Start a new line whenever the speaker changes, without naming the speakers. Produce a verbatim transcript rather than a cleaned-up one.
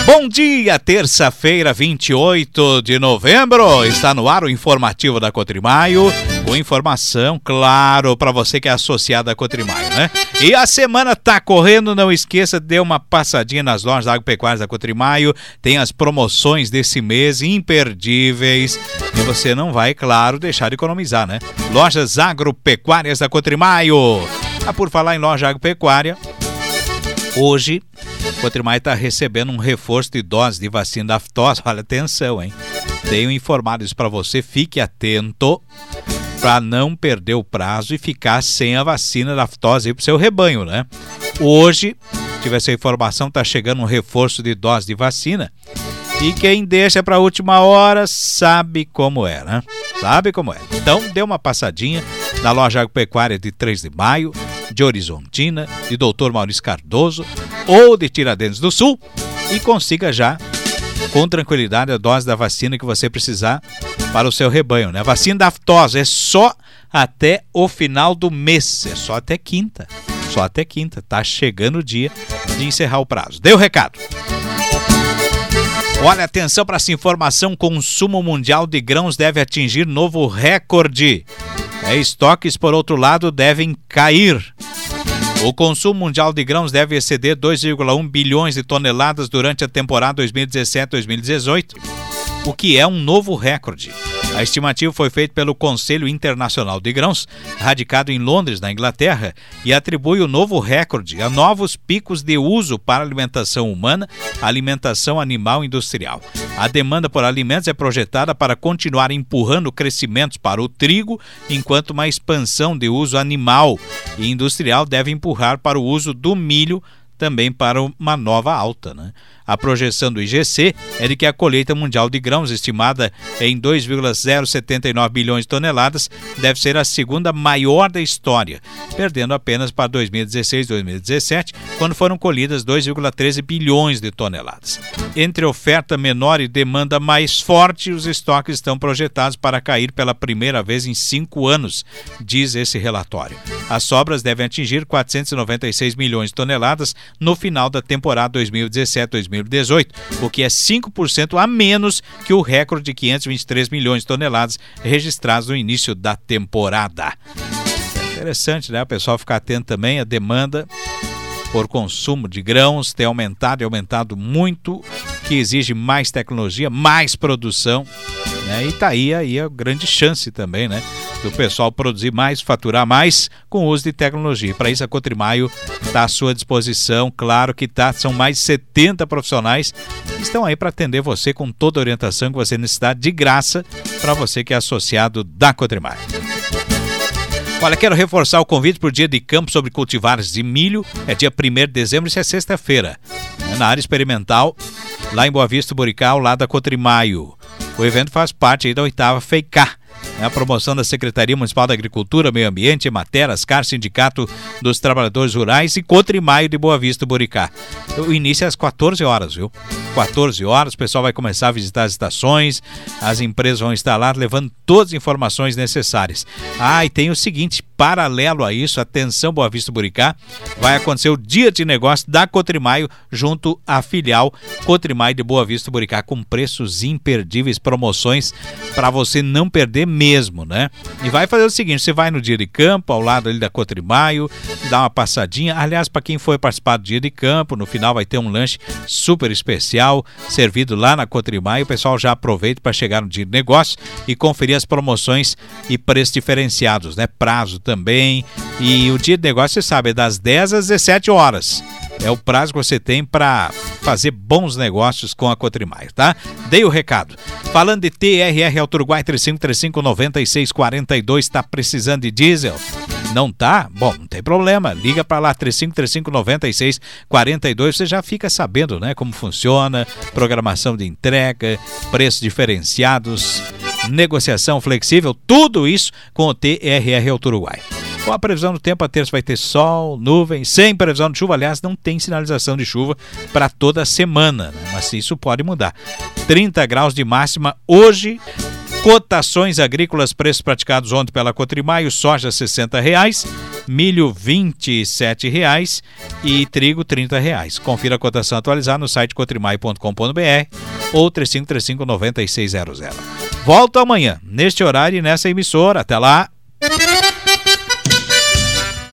Bom dia, terça-feira, vinte e oito de novembro. Está no ar o informativo da Cotrimaio, com informação, claro, para você que é associado à Cotrimaio, né? E a semana tá correndo, não esqueça de dar uma passadinha nas lojas agropecuárias da Cotrimaio. Tem as promoções desse mês imperdíveis e você não vai, claro, deixar de economizar, né? Lojas agropecuárias da Cotrimaio. Ah, por falar em loja agropecuária, hoje o Cotrimaio está recebendo um reforço de dose de vacina da aftosa. Olha, atenção, hein? Tenho informado isso para você, fique atento para não perder o prazo e ficar sem a vacina da aftosa aí pro seu rebanho, né? Hoje, tive essa informação, tá chegando um reforço de dose de vacina e quem deixa para a última hora sabe como é, né? Sabe como é. Então, dê uma passadinha na loja agropecuária de três de maio, de Horizontina, de doutor Maurício Cardoso ou de Tiradentes do Sul e consiga já, com tranquilidade, a dose da vacina que você precisar para o seu rebanho, né? A vacina da aftosa é só até o final do mês, é só até quinta, só até quinta, tá chegando o dia de encerrar o prazo. Deu o recado. Olha, atenção para essa informação, consumo mundial de grãos deve atingir novo recorde. É, estoques, por outro lado, devem cair. O consumo mundial de grãos deve exceder dois vírgula um bilhões de toneladas durante a temporada dois mil e dezessete dois mil e dezoito, o que é um novo recorde. A estimativa foi feita pelo Conselho Internacional de Grãos, radicado em Londres, na Inglaterra, e atribui o novo recorde a novos picos de uso para alimentação humana, alimentação animal e industrial. A demanda por alimentos é projetada para continuar empurrando crescimentos para o trigo, enquanto uma expansão de uso animal e industrial deve empurrar para o uso do milho, também para uma nova alta, né? A projeção do I G C é de que a colheita mundial de grãos, estimada em dois vírgula zero setenta e nove bilhões de toneladas, deve ser a segunda maior da história, perdendo apenas para dois mil e dezesseis dois mil e dezessete, quando foram colhidas dois vírgula treze bilhões de toneladas. Entre oferta menor e demanda mais forte, os estoques estão projetados para cair pela primeira vez em cinco anos, diz esse relatório. As sobras devem atingir quatrocentos e noventa e seis milhões de toneladas no final da temporada dois mil e dezessete dois mil e dezoito, o que é cinco por cento a menos que o recorde de quinhentos e vinte e três milhões de toneladas registrados no início da temporada. Interessante, né? O pessoal ficar atento também, a demanda por consumo de grãos tem aumentado e aumentado muito, que exige mais tecnologia, mais produção, né? E tá aí, aí a grande chance também, né? Do pessoal produzir mais, faturar mais com o uso de tecnologia. Para isso a Cotrimaio está à sua disposição, claro que tá, são mais de setenta profissionais que estão aí para atender você com toda a orientação que você necessitar de graça para você que é associado da Cotrimaio. Olha, quero reforçar o convite para o dia de campo sobre cultivares de milho, é dia primeiro de dezembro, isso é sexta-feira, né, na área experimental, lá em Boa Vista, Buricá, ao lado da Cotrimaio. O evento faz parte aí da oitava FEICA, é a promoção da Secretaria Municipal da Agricultura, Meio Ambiente, Emater, Ascar, Sindicato dos Trabalhadores Rurais e Cotrimaio de Boa Vista, Buricá. O início é às quatorze horas, viu? quatorze horas, o pessoal vai começar a visitar as estações, as empresas vão estar lá levando todas as informações necessárias. Ah, e tem o seguinte, paralelo a isso, atenção Boa Vista, Buricá, vai acontecer o dia de negócio da Cotrimaio junto à filial Cotrimaio de Boa Vista, Buricá, com preços imperdíveis, promoções para você não perder mesmo, né? E vai fazer o seguinte, você vai no dia de campo, ao lado ali da Cotrimaio, dá uma passadinha, aliás, para quem for participar do dia de campo, no final vai ter um lanche super especial, servido lá na Cotrimaio, o pessoal já aproveita para chegar no dia de negócio e conferir as promoções e preços diferenciados, né? Prazo também, e o dia de negócio, você sabe, é das dez às dezessete horas. É o prazo que você tem para fazer bons negócios com a Cotrimaio, tá? Dei o recado. Falando de T R R Auto Uruguai, três cinco três cinco, nove seis quatro dois, tá precisando de diesel? Não tá? Bom, não tem problema. Liga para lá, três cinco três cinco, nove seis quatro dois, você já fica sabendo, né, como funciona, programação de entrega, preços diferenciados, negociação flexível, tudo isso com o T R R Auto Uruguai. Com a previsão do tempo, a terça vai ter sol, nuvem, sem previsão de chuva. Aliás, não tem sinalização de chuva para toda a semana, né? Mas isso pode mudar. trinta graus de máxima hoje Cotações agrícolas, preços praticados ontem pela Cotrimaio: soja sessenta reais, milho vinte e sete reais e trigo trinta reais. Confira a cotação atualizada no site cotrimaio ponto com ponto br ou três cinco três cinco, nove seis zero zero. Volto amanhã, neste horário e nessa emissora. Até lá!